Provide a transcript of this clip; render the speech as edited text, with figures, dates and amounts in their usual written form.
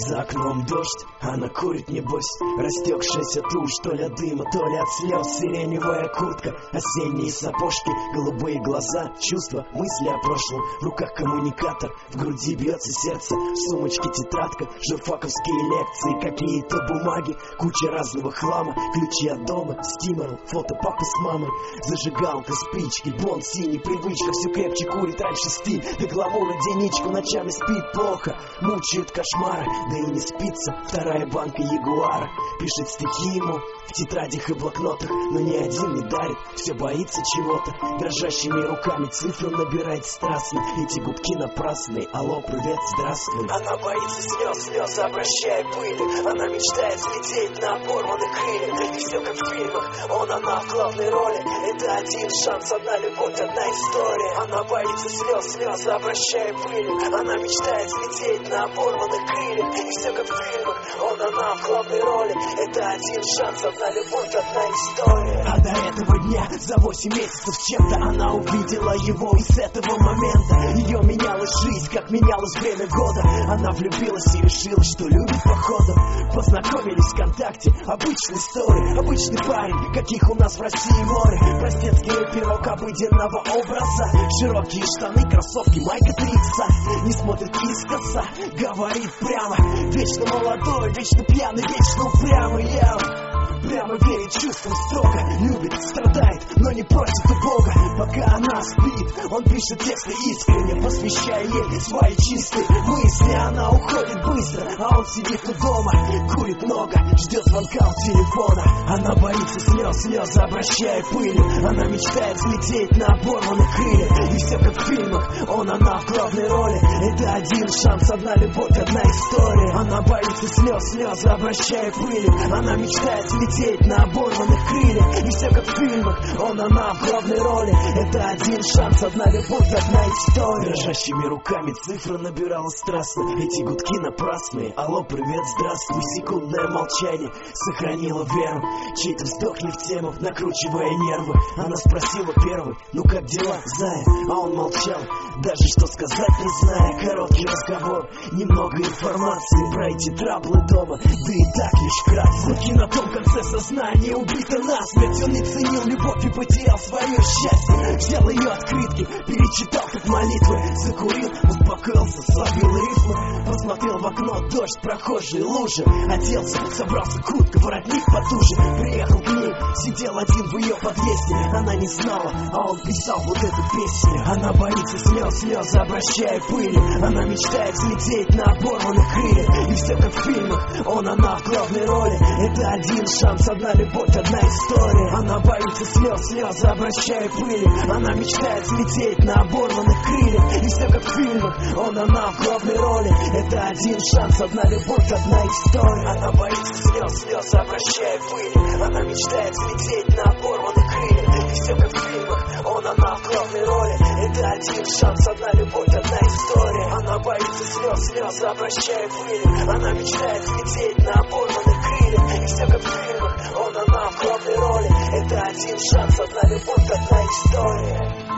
За окном дождь, она курит небось, растекшаяся тушь, то ли от дыма, то ли от слез. Сиреневая куртка, осенние сапожки, голубые глаза, чувства, мысли о прошлом. В руках коммуникатор, в груди бьется сердце, в сумочке тетрадка, журфаковские лекции, какие-то бумаги, куча разного хлама, ключи от дома, стимерл, фото папы с мамой, зажигалка, спички, блонд, синий, привычка, все крепче курит, раньше стиль, до гламура денечку, ночами спит плохо, мучают кошмары, да и не спится. Вторая банка ягуара, пишет стихи ему в тетрадях и блокнотах, но ни один не дарит, все боится чего-то, дрожащими руками цифры набирает страстно, эти гудки напрасные. Алло, привет, здравствуй. Она боится слез, слезы обращая пылью, она мечтает взлететь на оборванных крыльях, и все как в фильмах, она в главной роли. Это один шанс, одна любовь, одна история. Она боится слез, слезы обращая пылью, она мечтает взлететь на оборванных крыльях, и все как в фильмах, она в главной роли. Это один шанс, одна любовь, одна история. А до этого дня, за 8 месяцев с чем-то, она увидела его, и с этого момента ее меняла жизнь, как менялось время года. Она влюбилась и решила, что любит походу. Познакомились ВКонтакте, обычная история, обычный парень, каких у нас в России море. Простецкий пирог обыденного образа, широкие штаны, кроссовки, майка 3 икса. Не смотрит искоса, говорит прямо, вечно молодой, вечно пьяный, вечно упрямый. Я прямо верит чувствам строго, любит, страдает, но не просит у Бога. Пока она спит, он пишет тексты искренне, посвящая ей свои чистые мысли. Она уходит быстро, а он сидит у дома, курит много, ждет звонка у телефона. Она боится слез, слезы обращая пылью, она мечтает взлететь на оборванных крыльях, и все как в фильмах, она в главной роли. Это один шанс, одна любовь, одна история. Она боится слез, слезы обращая пылью, она мечтает взлететь на оборванных крыльях, и все как в фильмах, она в главной роли. Это один шанс, одна любовь, одна история. Дрожащими руками цифры набирала страстно, эти гудки напрасные. Алло, привет, здравствуй. Секундное молчание сохранило веру, чей-то вздох не в тему, накручивая нервы. Она спросила первой, ну как дела, зая? А он молчал, даже что сказать не зная. Короткий разговор, немного информации про эти траблы дома, да и так лишь вкратце. Руки на том конце сознания убита насмерть. Он не ценил любовь и потерял свое счастье. Взял ее открытки, перечитал как молитвы, закурил, успокоился, слабил рифмы. Посмотрел в окно, дождь, прохожие лужи, оделся, собрался куртка, воротник потуже. Приехал к ней, сидел один в ее подъезде. Она не знала, а он писал вот эту песню. Она боится слез, слезы обращая пыли, она мечтает взлететь на оборванных крыльях, и все как в фильмах, она в главной роли. Это один шанс, одна любовь, одна история. Она боится слез, слезы обращая пыли, она мечтает взлететь на оборванных крыльях, и все как в фильмах, она в главной роли. Это один шанс, одна любовь, одна история. Она боится слез, слезы обращая пыли, она мечтает взлететь на оборванных крыльях, и все как в фильмах, она в главной роли. Это один шанс, одна любовь, одна история. Она боится слез, слезы обращая пыли, она мечтает взлететь на оборванных крыльях, и все как в фильмах, она в главной роли. Это один шанс, одна любовь, одна история.